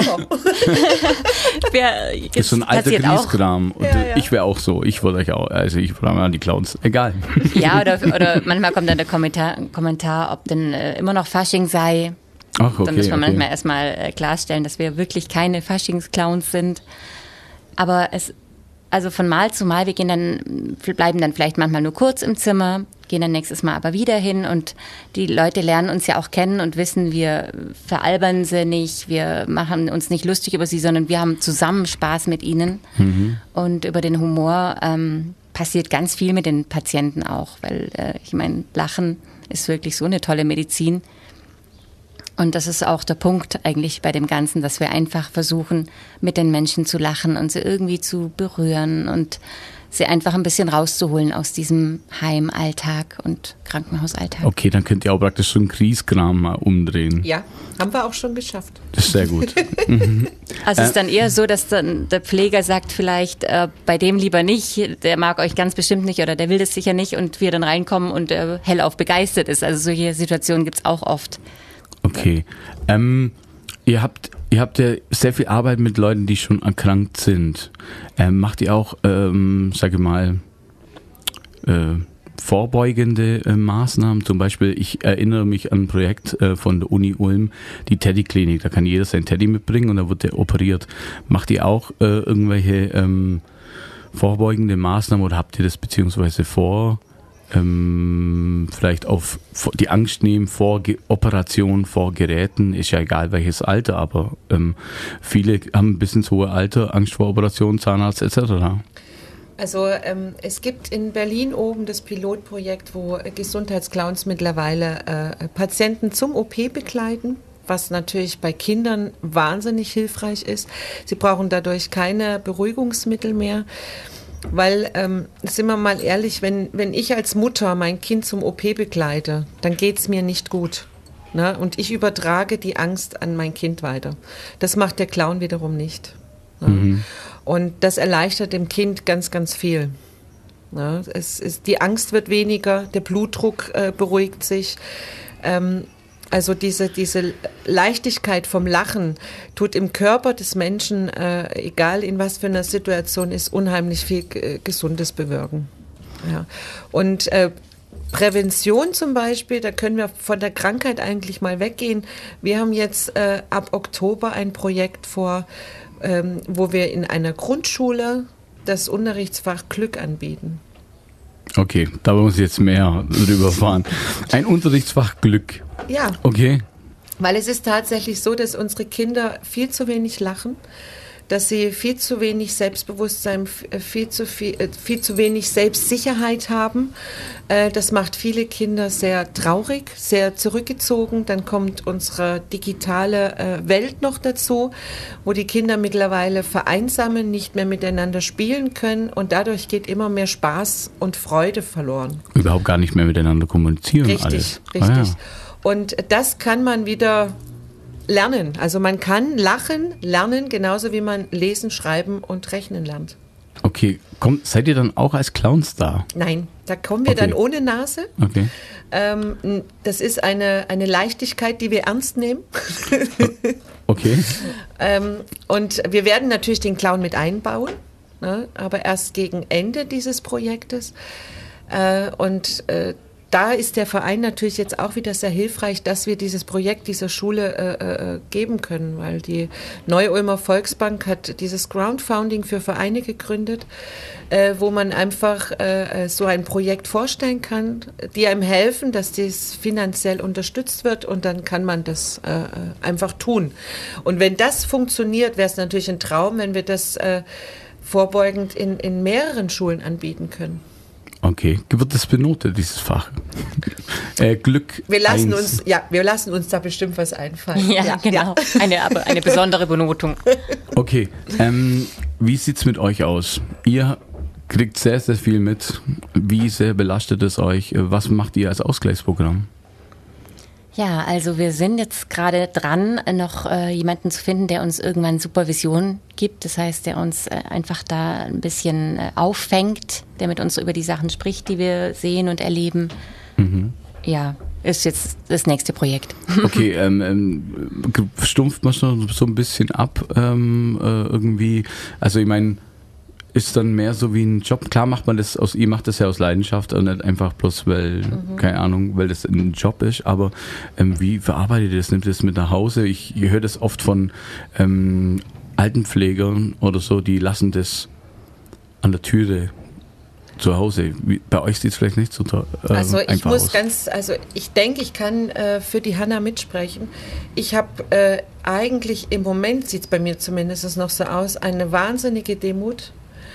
Wer, Das ist so ein alter Grieskram. Und Ja, ja. ich wäre auch so. Ich würde euch auch, also ich frage mal an die Clowns. Egal. Ja, oder, oder manchmal kommt dann der Kommentar, Kommentar ob denn äh, immer noch Fasching sei. Ach, okay. Dann müssen wir okay. manchmal erstmal äh, klarstellen, dass wir wirklich keine Faschingsclowns sind. Aber es, also von Mal zu Mal, wir gehen dann, bleiben dann vielleicht manchmal nur kurz im Zimmer, gehen dann nächstes Mal aber wieder hin und die Leute lernen uns ja auch kennen und wissen, wir veralbern sie nicht, wir machen uns nicht lustig über sie, sondern wir haben zusammen Spaß mit ihnen. Mhm. Und über den Humor ähm, passiert ganz viel mit den Patienten auch, weil äh, ich meine, Lachen ist wirklich so eine tolle Medizin. Und das ist auch der Punkt eigentlich bei dem Ganzen, dass wir einfach versuchen, mit den Menschen zu lachen und sie irgendwie zu berühren und sie einfach ein bisschen rauszuholen aus diesem Heimalltag und Krankenhausalltag. Okay, dann könnt ihr auch praktisch so einen Kriegskram mal umdrehen. ja, haben wir auch schon geschafft. Das ist sehr gut. Also es ist dann eher so, dass dann der Pfleger sagt vielleicht, äh, bei dem lieber nicht, der mag euch ganz bestimmt nicht oder der will das sicher nicht und wir dann reinkommen und äh, hellauf begeistert ist. Also solche Situationen gibt es auch oft. Okay. Ähm, ihr habt, ihr habt ja sehr viel Arbeit mit Leuten, die schon erkrankt sind. Ähm, macht ihr auch, ähm, sage ich mal, äh, vorbeugende äh, Maßnahmen? Zum Beispiel, ich erinnere mich an ein Projekt äh, von der Uni Ulm, die Teddy-Klinik. Da kann jeder sein Teddy mitbringen und dann wird der operiert. Macht ihr auch äh, irgendwelche ähm, vorbeugende Maßnahmen oder habt ihr das beziehungsweise vor? Ähm, vielleicht auf die Angst nehmen vor Ge- Operationen, vor Geräten, ist ja egal welches Alter, aber ähm, viele haben bis ins hohe Alter Angst vor Operationen, Zahnarzt et cetera. Also ähm, es gibt in Berlin oben das Pilotprojekt, wo äh, Gesundheitsclowns mittlerweile äh, Patienten zum O P begleiten, was natürlich bei Kindern wahnsinnig hilfreich ist. Sie brauchen dadurch keine Beruhigungsmittel mehr. Weil, ähm, sind wir mal ehrlich, wenn, wenn ich als Mutter mein Kind zum O P begleite, dann geht's mir nicht gut. Ne? Und ich übertrage die Angst an mein Kind weiter. Das macht der Clown wiederum nicht. Ne? Mhm. Und das erleichtert dem Kind ganz, ganz viel. Ne? Es ist, die Angst wird weniger, der Blutdruck äh, beruhigt sich. Ähm, Also diese, diese Leichtigkeit vom Lachen tut im Körper des Menschen, äh, egal in was für einer Situation ist, unheimlich viel äh, Gesundes bewirken. Ja. Und äh, Prävention zum Beispiel, da können wir von der Krankheit eigentlich mal weggehen. Wir haben jetzt äh, ab Oktober ein Projekt vor, ähm, wo wir in einer Grundschule das Unterrichtsfach Glück anbieten. Okay, da muss ich jetzt mehr drüber erfahren. Ein Unterrichtsfach Glück. Ja. Okay. Weil es ist tatsächlich so, dass unsere Kinder viel zu wenig lachen, dass sie viel zu wenig Selbstbewusstsein, viel zu, viel, viel zu wenig Selbstsicherheit haben. Das macht viele Kinder sehr traurig, sehr zurückgezogen. Dann kommt unsere digitale Welt noch dazu, wo die Kinder mittlerweile vereinsamen, nicht mehr miteinander spielen können und dadurch geht immer mehr Spaß und Freude verloren. Überhaupt gar nicht mehr miteinander kommunizieren. Richtig, alles. richtig. Ah, ja. Und das kann man wieder lernen. Also man kann lachen, lernen, genauso wie man lesen, schreiben und rechnen lernt. Okay, kommt, seid ihr dann auch als Clowns da? Nein, da kommen wir Okay. dann ohne Nase. Okay. Ähm, das ist eine, eine Leichtigkeit, die wir ernst nehmen. Okay. ähm, und wir werden natürlich den Clown mit einbauen, ne, aber erst gegen Ende dieses Projektes. Äh, und äh, Da ist der Verein natürlich jetzt auch wieder sehr hilfreich, dass wir dieses Projekt dieser Schule äh, äh, geben können, weil die Neu-Ulmer Volksbank hat dieses Crowdfunding für Vereine gegründet, äh, wo man einfach äh, so ein Projekt vorstellen kann, die einem helfen, dass das finanziell unterstützt wird und dann kann man das äh, einfach tun. Und wenn das funktioniert, wäre es natürlich ein Traum, wenn wir das äh, vorbeugend in, in mehreren Schulen anbieten können. Okay, wird das benotet, dieses Fach? äh, Glück Wir lassen eins. uns, ja, wir lassen uns da bestimmt was einfallen. Ja, genau. Eine, aber eine besondere Benotung. Okay, ähm, wie sieht's mit euch aus? Ihr kriegt sehr, sehr viel mit. Wie sehr belastet es euch? Was macht ihr als Ausgleichsprogramm? Ja, also wir sind jetzt gerade dran, noch äh, jemanden zu finden, der uns irgendwann Supervision gibt. Das heißt, der uns äh, einfach da ein bisschen äh, auffängt, der mit uns über die Sachen spricht, die wir sehen und erleben. Mhm. Ja, ist jetzt das nächste Projekt. Okay, ähm, ähm, stumpft man schon so ein bisschen ab ähm, äh, irgendwie? Also ich meine, ist dann mehr so wie ein Job. Klar macht man das aus, ihr macht das ja aus Leidenschaft und nicht einfach bloß, weil, mhm. keine Ahnung, weil das ein Job ist, aber ähm, wie verarbeitet ihr das? Nimmt ihr das mit nach Hause? Ich, ich höre das oft von ähm, Altenpflegern oder so, die lassen das an der Türe zu Hause. Wie, bei euch sieht es vielleicht nicht so ähm, also ich einfach muss aus. ganz, also ich denke, ich kann äh, für die Hanna mitsprechen. Ich habe äh, eigentlich im Moment, sieht es bei mir zumindest noch so aus, eine wahnsinnige Demut.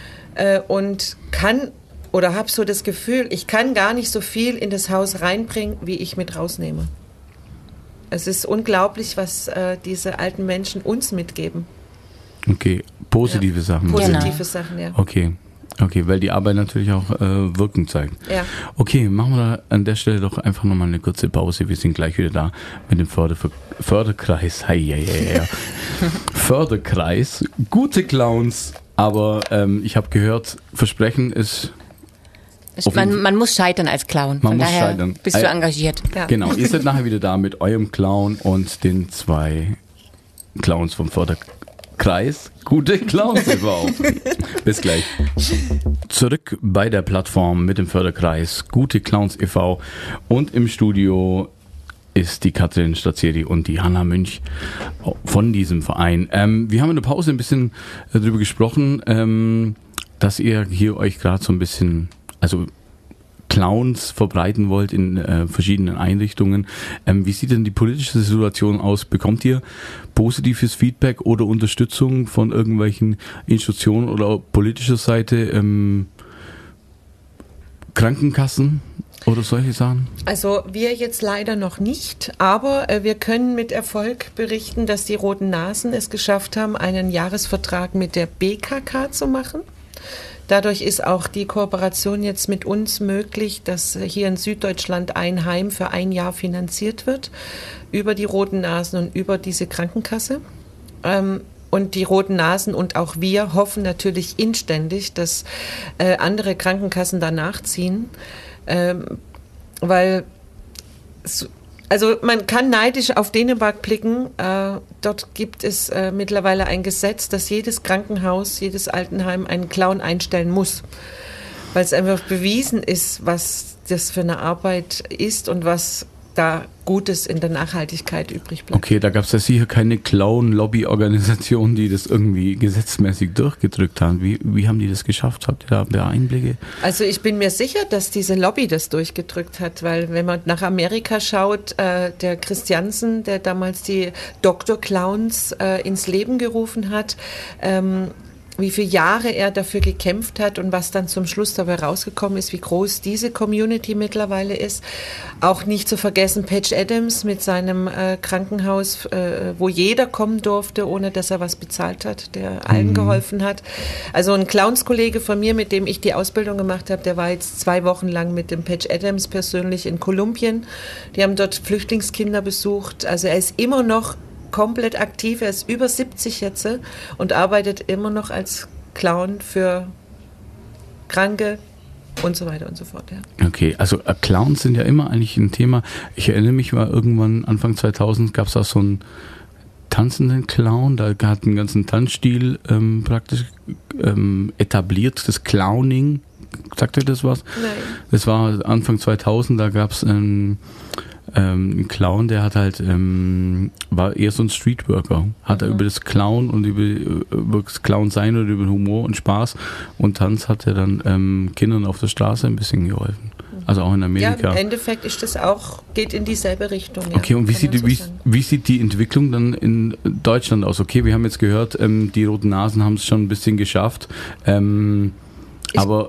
Und kann oder habe so das Gefühl, ich kann gar nicht so viel in das Haus reinbringen, wie ich mit rausnehme. Es ist unglaublich, was äh, diese alten Menschen uns mitgeben. Okay, positive ja. Sachen. Positive genau. Sachen, ja. Okay, okay, weil die Arbeit natürlich auch äh, Wirkung zeigt. Ja. Okay, machen wir da an der Stelle doch einfach nochmal eine kurze Pause. Wir sind gleich wieder da mit dem Förder Förderkreis. Hei, hei, hei, hei. Förderkreis, gute Clowns. Aber ähm, ich habe gehört, Versprechen ist... Man, man muss scheitern als Clown. Man Von muss daher scheitern. bist du engagiert. Ja. Genau, ihr seid nachher wieder da mit eurem Clown und den zwei Clowns vom Förderkreis. Gute Clowns überhaupt. Bis gleich. Zurück bei der Plattform mit dem Förderkreis Gute Clowns e V und im Studio ist die Katrin Stazzieri und die Hanna Münch von diesem Verein. Ähm, wir haben in der Pause ein bisschen darüber gesprochen, ähm, dass ihr hier euch gerade so ein bisschen, also Clowns verbreiten wollt in äh, verschiedenen Einrichtungen. Ähm, wie sieht denn die politische Situation aus? Bekommt ihr positives Feedback oder Unterstützung von irgendwelchen Institutionen oder politischer Seite? Ähm, Krankenkassen? Oder solche Sachen? Also wir jetzt leider noch nicht, aber äh, wir können mit Erfolg berichten, dass die Roten Nasen es geschafft haben, einen Jahresvertrag mit der B K K zu machen. Dadurch ist auch die Kooperation jetzt mit uns möglich, dass hier in Süddeutschland ein Heim für ein Jahr finanziert wird über die Roten Nasen und über diese Krankenkasse. Ähm, Und die Roten Nasen und auch wir hoffen natürlich inständig, dass äh, andere Krankenkassen danach ziehen. Ähm, weil, also man kann neidisch auf Dänemark blicken, äh, dort gibt es äh, mittlerweile ein Gesetz, dass jedes Krankenhaus, jedes Altenheim einen Clown einstellen muss, weil es einfach bewiesen ist, was das für eine Arbeit ist und was da Gutes in der Nachhaltigkeit übrig bleibt. Okay, da gab es ja sicher keine Clown-Lobby-Organisation, die das irgendwie gesetzmäßig durchgedrückt haben. Wie, wie haben die das geschafft? Habt ihr da Einblicke? Also ich bin mir sicher, dass diese Lobby das durchgedrückt hat, weil wenn man nach Amerika schaut, äh, der Christiansen, der damals die Doktor Clowns äh, ins Leben gerufen hat, ähm, wie viele Jahre er dafür gekämpft hat und was dann zum Schluss dabei rausgekommen ist, wie groß diese Community mittlerweile ist. Auch nicht zu vergessen Patch Adams mit seinem äh, Krankenhaus, äh, wo jeder kommen durfte, ohne dass er was bezahlt hat, der allen mhm. geholfen hat. Also ein Clownskollege von mir, mit dem ich die Ausbildung gemacht habe, der war jetzt zwei Wochen lang mit dem Patch Adams persönlich in Kolumbien. Die haben dort Flüchtlingskinder besucht. Also er ist immer noch komplett aktiv, er ist über siebzig jetzt und arbeitet immer noch als Clown für Kranke und so weiter und so fort. Ja. Okay, also äh, Clowns sind ja immer eigentlich ein Thema. Ich erinnere mich mal, irgendwann Anfang zweitausend gab es auch so einen tanzenden Clown, da hat einen ganzen Tanzstil ähm, praktisch ähm, etabliert, das Clowning. Sagt ihr das was? Nein. Das war Anfang zweitausend, da gab es ähm, Ähm, ein Clown, der hat halt, ähm, war eher so ein Streetworker. Hat er mhm. über das Clown und über, über das Clown sein oder über Humor und Spaß und Tanz hat er dann ähm, Kindern auf der Straße ein bisschen geholfen. Also auch in Amerika. Ja, im Endeffekt ist das auch, geht in dieselbe Richtung. Ja, okay, und wie sieht, die, so wie, wie sieht die Entwicklung dann in Deutschland aus? Okay, wir haben jetzt gehört, ähm, die Roten Nasen haben es schon ein bisschen geschafft, ähm, aber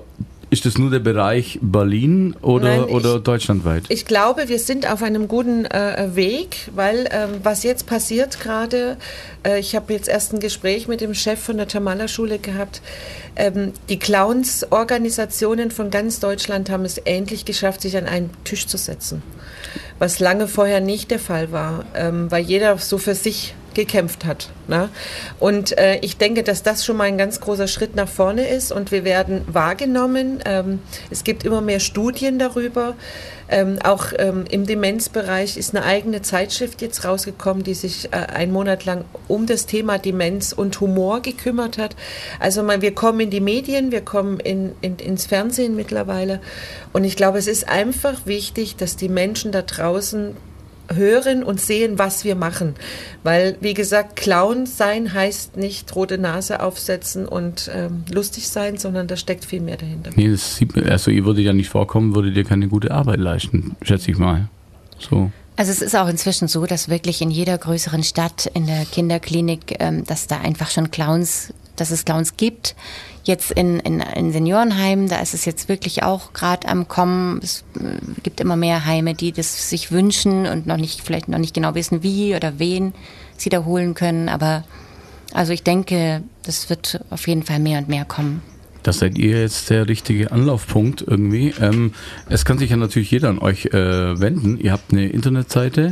ist das nur der Bereich Berlin oder, Nein, ich, oder deutschlandweit? Ich glaube, wir sind auf einem guten äh, Weg, weil ähm, was jetzt passiert gerade, äh, ich habe jetzt erst ein Gespräch mit dem Chef von der Tamala-Schule gehabt, ähm, die Clowns-Organisationen von ganz Deutschland haben es endlich geschafft, sich an einen Tisch zu setzen, was lange vorher nicht der Fall war, ähm, weil jeder so für sich gekämpft hat. Ne? Und äh, ich denke, dass das schon mal ein ganz großer Schritt nach vorne ist und wir werden wahrgenommen. Ähm, es gibt immer mehr Studien darüber. Ähm, auch ähm, im Demenzbereich ist eine eigene Zeitschrift jetzt rausgekommen, die sich äh, einen Monat lang um das Thema Demenz und Humor gekümmert hat. Also mal, wir kommen in die Medien, wir kommen in, in, ins Fernsehen mittlerweile und ich glaube, es ist einfach wichtig, dass die Menschen da draußen hören und sehen, was wir machen. Weil, wie gesagt, Clown sein heißt nicht rote Nase aufsetzen und ähm, lustig sein, sondern da steckt viel mehr dahinter. Nee, das sieht man, also ihr würdet ja nicht vorkommen, würdet ihr keine gute Arbeit leisten, schätze ich mal. So. Also es ist auch inzwischen so, dass wirklich in jeder größeren Stadt, in der Kinderklinik, ähm, dass da einfach schon Clowns, dass es Clowns gibt. Jetzt in, in, in Seniorenheimen, da ist es jetzt wirklich auch gerade am Kommen. Es äh, gibt immer mehr Heime, die das sich wünschen und noch nicht, vielleicht noch nicht genau wissen, wie oder wen sie da holen können. Aber also ich denke, das wird auf jeden Fall mehr und mehr kommen. Das seid ihr jetzt der richtige Anlaufpunkt irgendwie. Ähm, es kann sich ja natürlich jeder an euch äh, wenden. Ihr habt eine Internetseite,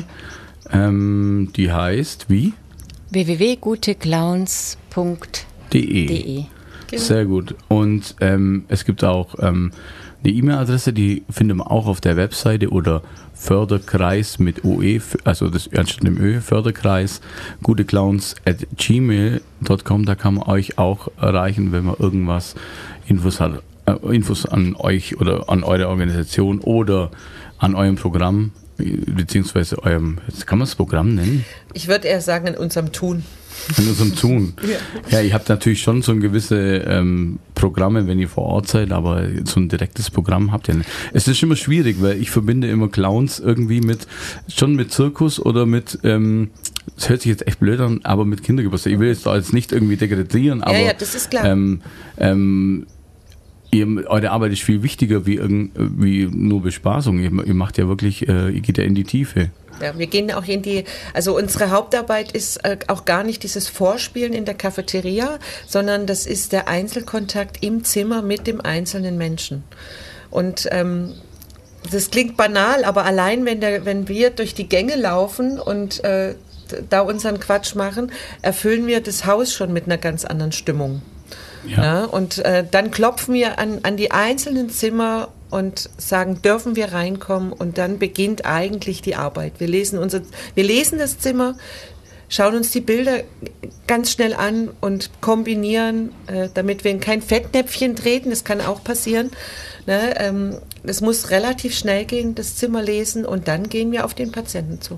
ähm, die heißt wie? w w w punkt gute clowns punkt de. Genau. Sehr gut. Und ähm, es gibt auch ähm, eine E-Mail-Adresse, die findet man auch auf der Webseite oder Förderkreis mit O E, also das anstatt dem Ö, Förderkreis, guteclowns at gmail punkt com. Da kann man euch auch erreichen, wenn man irgendwas, Infos hat, äh, Infos an euch oder an eure Organisation oder an eurem Programm, beziehungsweise eurem, jetzt kann man das Programm nennen? Ich würde eher sagen, in unserem Tun. In unserem Tun. Ja, ihr habt natürlich schon so ein gewisse ähm, Programme, wenn ihr vor Ort seid, aber so ein direktes Programm habt ihr nicht. Es ist immer schwierig, weil ich verbinde immer Clowns irgendwie mit, schon mit Zirkus oder mit, ähm, das hört sich jetzt echt blöd an, aber mit Kindergeburtstag. Ich will jetzt da jetzt nicht irgendwie degradieren, aber ja, ja, das ist klar. Ähm, ähm, Ihr, eure Arbeit ist viel wichtiger wie, wie nur Bespaßung. Ihr, ihr macht ja wirklich, äh, ihr geht ja in die Tiefe. Ja, wir gehen auch in die, also unsere Hauptarbeit ist äh, auch gar nicht dieses Vorspielen in der Cafeteria, sondern das ist der Einzelkontakt im Zimmer mit dem einzelnen Menschen. Und ähm, das klingt banal, aber allein wenn, der, wenn wir durch die Gänge laufen und äh, da unseren Quatsch machen, erfüllen wir das Haus schon mit einer ganz anderen Stimmung. Ja. Ja, und äh, dann klopfen wir an, an die einzelnen Zimmer und sagen, dürfen wir reinkommen, und dann beginnt eigentlich die Arbeit. Wir lesen, unser, wir lesen das Zimmer, schauen uns die Bilder ganz schnell an und kombinieren, äh, damit wir in kein Fettnäpfchen treten, das kann auch passieren. Ne, ähm, es muss relativ schnell gehen, das Zimmer lesen, und dann gehen wir auf den Patienten zu.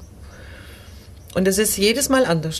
Und das ist jedes Mal anders.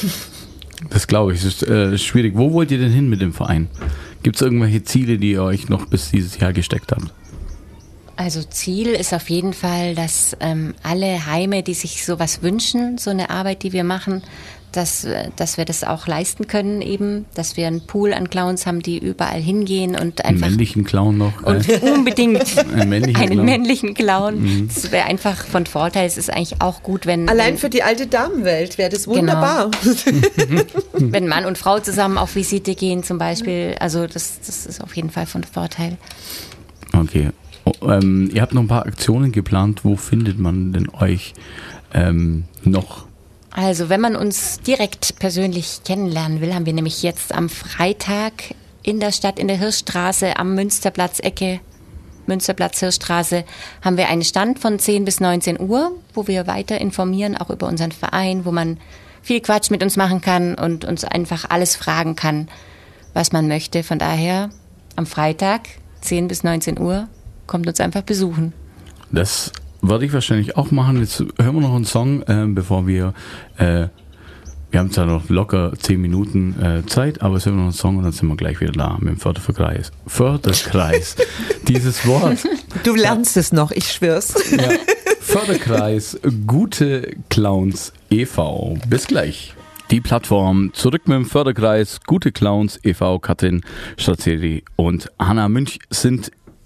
Das glaube ich, das ist äh, schwierig. Wo wollt ihr denn hin mit dem Verein? Gibt es irgendwelche Ziele, die ihr euch noch bis dieses Jahr gesteckt habt? Also Ziel ist auf jeden Fall, dass ähm, alle Heime, die sich sowas wünschen, so eine Arbeit, die wir machen, dass, dass wir das auch leisten können eben, dass wir einen Pool an Clowns haben, die überall hingehen und einfach... Einen männlichen Clown noch. Und äh? unbedingt einen männlichen einen Clown. männlichen Clown. Mhm. Das wäre einfach von Vorteil. Es ist eigentlich auch gut, wenn... Allein wenn, für die alte Damenwelt wäre das wunderbar. Genau. Wenn Mann und Frau zusammen auf Visite gehen zum Beispiel, also das, das ist auf jeden Fall von Vorteil. Okay. Oh, ähm, ihr habt noch ein paar Aktionen geplant. Wo findet man denn euch ähm, noch? Also wenn man uns direkt persönlich kennenlernen will, haben wir nämlich jetzt am Freitag in der Stadt, in der Hirschstraße, am Münsterplatz, Ecke Münsterplatz, Hirschstraße, haben wir einen Stand von zehn bis neunzehn Uhr, wo wir weiter informieren, auch über unseren Verein, wo man viel Quatsch mit uns machen kann und uns einfach alles fragen kann, was man möchte. Von daher am Freitag, zehn bis neunzehn Uhr, kommt uns einfach besuchen. Das werde ich wahrscheinlich auch machen. Jetzt hören wir noch einen Song, äh, bevor wir, äh, wir haben zwar noch locker zehn Minuten äh, Zeit, aber jetzt hören wir noch einen Song und dann sind wir gleich wieder da mit dem Förderkreis. Förderkreis, dieses Wort. Du lernst ja. es noch, ich schwör's. Ja. Förderkreis, Gute Clowns e V. Bis gleich. Die Plattform zurück mit dem Förderkreis Gute Clowns e V. Katrin Strazzeri und Hanna Münch sind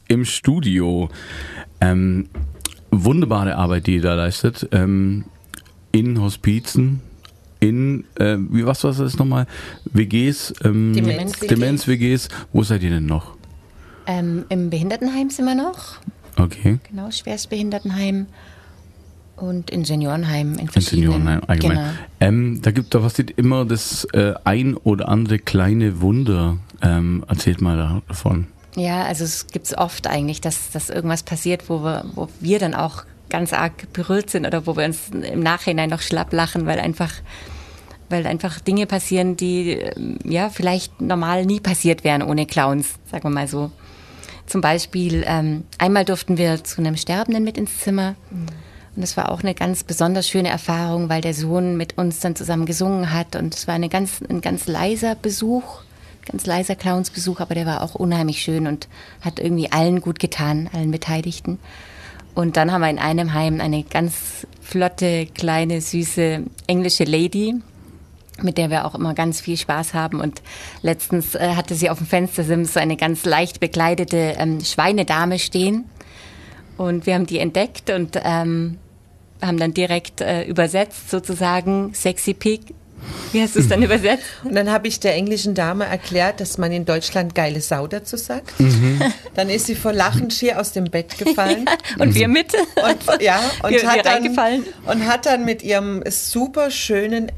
im Studio. Ähm, wunderbare Arbeit, die ihr da leistet. Ähm, in Hospizen, in, äh, wie was war das nochmal? W Gs, ähm, Demenz-W Gs. Demenz-W Gs. Wo seid ihr denn noch? Ähm, Im Behindertenheim sind wir noch. Okay. Genau, Schwerstbehindertenheim. Und in Seniorenheim. In In verschiedenen. Seniorenheim allgemein. Genau. Ähm, da gibt da was immer das äh, ein oder andere kleine Wunder. Ähm, erzählt mal da, davon. Ja, also es gibt es oft eigentlich, dass, dass irgendwas passiert, wo wir, wo wir dann auch ganz arg berührt sind oder wo wir uns im Nachhinein noch schlapp lachen, weil einfach, weil einfach Dinge passieren, die ja vielleicht normal nie passiert wären ohne Clowns, sagen wir mal so. Zum Beispiel, ähm, einmal durften wir zu einem Sterbenden mit ins Zimmer. Und das war auch eine ganz besonders schöne Erfahrung, weil der Sohn mit uns dann zusammen gesungen hat. Und es war eine ganz, ein ganz leiser Besuch, ganz leiser Clownsbesuch, aber der war auch unheimlich schön und hat irgendwie allen gut getan, allen Beteiligten. Und dann haben wir in einem Heim eine ganz flotte, kleine, süße englische Lady, mit der wir auch immer ganz viel Spaß haben. Und letztens äh, hatte sie auf dem Fenstersims so eine ganz leicht bekleidete ähm, Schweinedame stehen. Und wir haben die entdeckt und ähm, haben dann direkt äh, übersetzt, sozusagen, Sexy Pig. Wie hast du es dann übersetzt? Und dann habe ich der englischen Dame erklärt, dass man in Deutschland geile Sau dazu sagt. Mhm. Dann ist sie vor Lachen schier aus dem Bett gefallen. Und wir mit. Und, ja, und, Wir- wir hat dann, reingefallen. und hat dann mit ihrem super schönen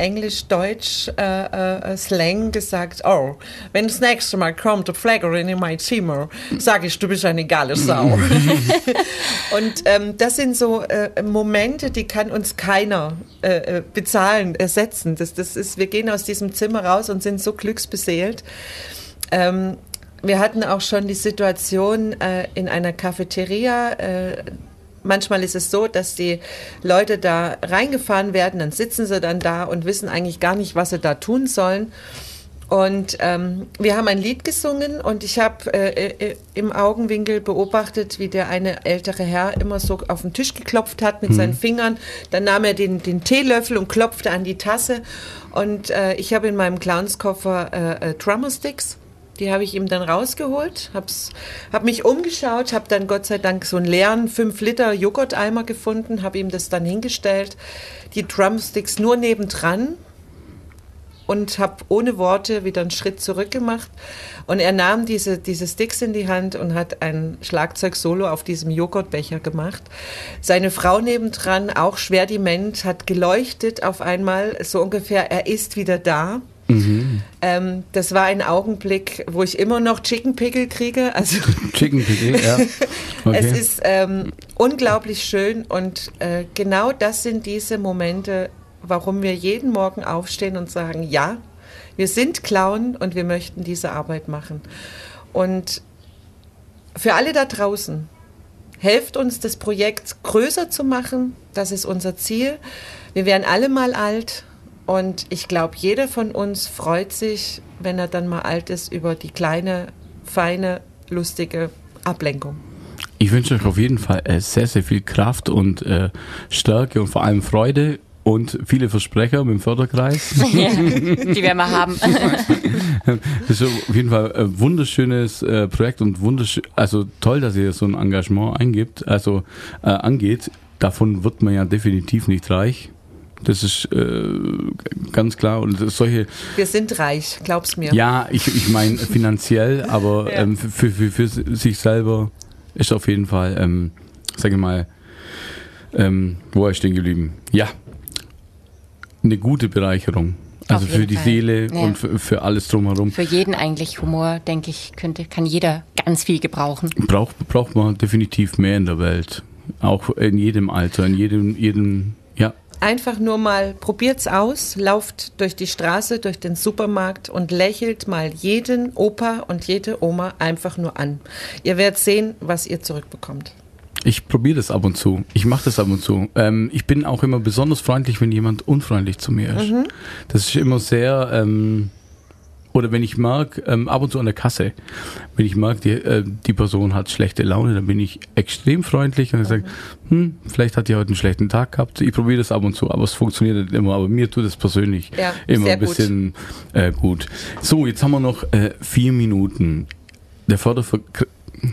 Englisch-Deutsch-Slang gesagt, oh, wenn das nächste Mal kommt, der Pflegerin in mein Zimmer, sage ich, du bist eine geile Sau. Und ähm, das sind so äh, Momente, die kann uns keiner äh, bezahlen, ersetzen. Das, das ist, wir gehen aus diesem Zimmer raus und sind so glücksbeseelt. Ähm, wir hatten auch schon die Situation äh, in einer Cafeteria. Äh, manchmal ist es so, dass die Leute da reingefahren werden, dann sitzen sie dann da und wissen eigentlich gar nicht, was sie da tun sollen. Und ähm, wir haben ein Lied gesungen und ich habe äh, äh, im Augenwinkel beobachtet, wie der eine ältere Herr immer so auf den Tisch geklopft hat mit mhm. seinen Fingern. Dann nahm er den, den Teelöffel und klopfte an die Tasse. Und äh, ich habe in meinem Clownskoffer äh, äh, Drummersticks. Die habe ich ihm dann rausgeholt, habe hab mich umgeschaut, habe dann Gott sei Dank so einen leeren fünf Liter Joghurteimer gefunden, habe ihm das dann hingestellt. Die Drumsticks nur nebendran. Und habe ohne Worte wieder einen Schritt zurück gemacht. Und er nahm diese, diese Sticks in die Hand und hat ein Schlagzeug-Solo auf diesem Joghurtbecher gemacht. Seine Frau nebendran, auch schwer dement, hat geleuchtet auf einmal, so ungefähr, er ist wieder da. Mhm. Ähm, das war ein Augenblick, wo ich immer noch Chicken Pickle kriege. Also Chicken Pickle, ja. Okay. Es ist ähm, unglaublich schön und äh, genau das sind diese Momente, warum wir jeden Morgen aufstehen und sagen, ja, wir sind Clown und wir möchten diese Arbeit machen. Und für alle da draußen, helft uns, das Projekt größer zu machen. Das ist unser Ziel. Wir werden alle mal alt und ich glaube, jeder von uns freut sich, wenn er dann mal alt ist, über die kleine, feine, lustige Ablenkung. Ich wünsche euch auf jeden Fall äh, sehr, sehr viel Kraft und äh, Stärke und vor allem Freude. Und viele Versprecher mit dem Förderkreis. Ja, die werden wir haben. Das ist auf jeden Fall ein wunderschönes äh, Projekt und wunderschön, also toll, dass ihr so ein Engagement eingibt, also äh, angeht. Davon wird man ja definitiv nicht reich. Das ist äh, ganz klar. Und solche. Wir sind reich, glaub's mir. Ja, ich, ich meine finanziell, aber ja. ähm, für, für, für sich selber ist auf jeden Fall, ähm, sage ich mal, ähm, wo war ich stehen geblieben? Ja. Eine gute Bereicherung. Also für die Fall. Seele ja. und für, für alles drumherum. Für jeden eigentlich Humor, denke ich, könnte, kann jeder ganz viel gebrauchen. Braucht, braucht man definitiv mehr in der Welt. Auch in jedem Alter, in jedem, jedem, ja. Einfach nur mal, probiert's aus, lauft durch die Straße, durch den Supermarkt und lächelt mal jeden Opa und jede Oma einfach nur an. Ihr werdet sehen, was ihr zurückbekommt. Ich probiere das ab und zu. Ich mache das ab und zu. Ähm, ich bin auch immer besonders freundlich, wenn jemand unfreundlich zu mir ist. Mhm. Das ist immer sehr, ähm, oder wenn ich merke, ähm, ab und zu an der Kasse, wenn ich merke, die, äh, die Person hat schlechte Laune, dann bin ich extrem freundlich und ich sage, hm, vielleicht hat die heute einen schlechten Tag gehabt. Ich probiere das ab und zu, aber es funktioniert nicht immer. Aber mir tut es persönlich ja, immer ein bisschen gut. Äh, gut. So, jetzt haben wir noch äh, vier Minuten. Der Förderver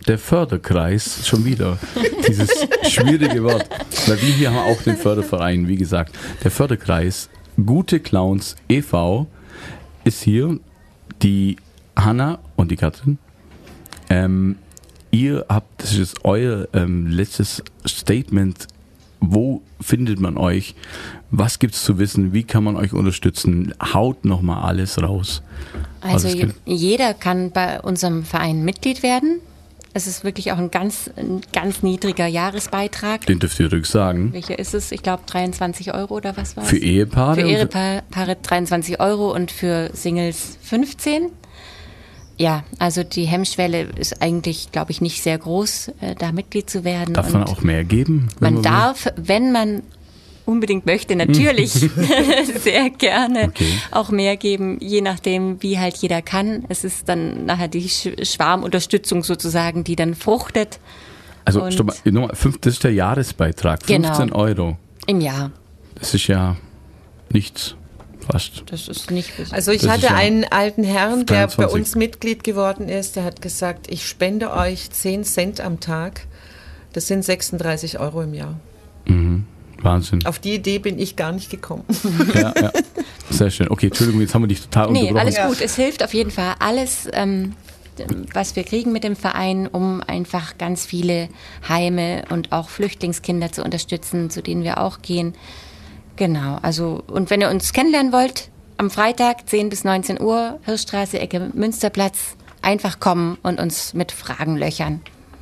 der Förderkreis, schon wieder dieses schwierige Wort. Weil wir hier haben auch den Förderverein, wie gesagt. Der Förderkreis Gute Clowns e V ist hier, die Hanna und die Katrin. Ähm, ihr habt, das ist euer ähm, letztes Statement. Wo findet man euch? Was gibt es zu wissen? Wie kann man euch unterstützen? Haut nochmal alles raus. Also je, jeder kann bei unserem Verein Mitglied werden. Es ist wirklich auch ein ganz, ein ganz niedriger Jahresbeitrag. Den dürft ihr ruhig sagen. Welcher ist es? Ich glaube dreiundzwanzig Euro oder was war es? Für Ehepaare? Für Ehepaare dreiundzwanzig Euro und für Singles fünfzehn. Ja, also die Hemmschwelle ist eigentlich, glaube ich, nicht sehr groß, äh, da Mitglied zu werden. Darf man auch mehr geben? Man darf, wenn man unbedingt möchte, natürlich sehr gerne okay. auch mehr geben, je nachdem, wie halt jeder kann. Es ist dann nachher die Schwarmunterstützung sozusagen, die dann fruchtet. Also, und stopp mal, Nummer fünf, das ist der Jahresbeitrag, fünfzehn genau. Euro. Im Jahr. Das ist ja nichts. Fast. Das ist nicht also ich das hatte ja einen alten Herrn, der dreiundzwanzig bei uns Mitglied geworden ist, der hat gesagt, ich spende euch zehn Cent am Tag. Das sind sechsunddreißig Euro im Jahr. Mhm. Wahnsinn. Auf die Idee bin ich gar nicht gekommen. Ja, ja. Sehr schön. Okay, Entschuldigung, jetzt haben wir dich total nee, unterbrochen. Nee, alles gut. Es hilft auf jeden Fall alles, ähm, was wir kriegen mit dem Verein, um einfach ganz viele Heime und auch Flüchtlingskinder zu unterstützen, zu denen wir auch gehen. Genau, also und wenn ihr uns kennenlernen wollt, am Freitag zehn bis neunzehn Uhr, Hirschstraße, Ecke Münsterplatz, einfach kommen und uns mit Fragen löchern.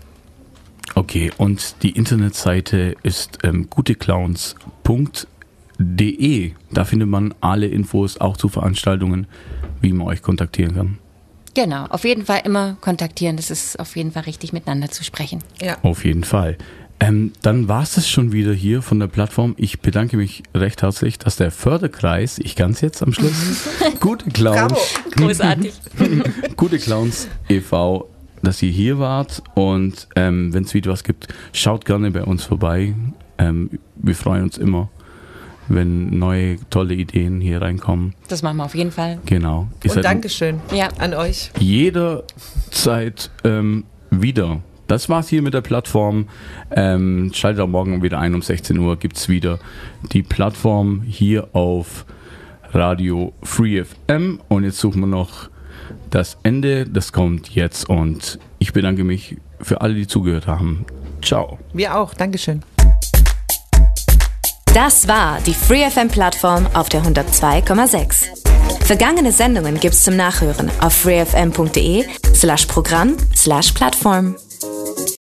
Okay, und die Internetseite ist ähm, guteclowns punkt de. Da findet man alle Infos auch zu Veranstaltungen, wie man euch kontaktieren kann. Genau, auf jeden Fall immer kontaktieren. Das ist auf jeden Fall richtig, miteinander zu sprechen. Ja. Auf jeden Fall. Ähm, dann war es das schon wieder hier von der Plattform. Ich bedanke mich recht herzlich, dass der Förderkreis, ich kann es jetzt am Schluss, Gute Clowns, großartig, Gute Clowns e V, dass ihr hier wart und ähm, wenn es wieder was gibt, schaut gerne bei uns vorbei. Ähm, wir freuen uns immer, wenn neue tolle Ideen hier reinkommen. Das machen wir auf jeden Fall. Genau. Ihr und Dankeschön ja. an euch. Jederzeit ähm, wieder. Das war's hier mit der Plattform. Ähm, schaltet auch morgen wieder ein, um sechzehn Uhr gibt's wieder die Plattform hier auf Radio Free F M. Und jetzt suchen wir noch das Ende. Das kommt jetzt und ich bedanke mich für alle, die zugehört haben. Ciao. Wir auch. Dankeschön. Das war die Free F M-Plattform auf der hundertzwei Komma sechs. Vergangene Sendungen gibt's zum Nachhören auf freefm punkt de slash Programm slash Plattform.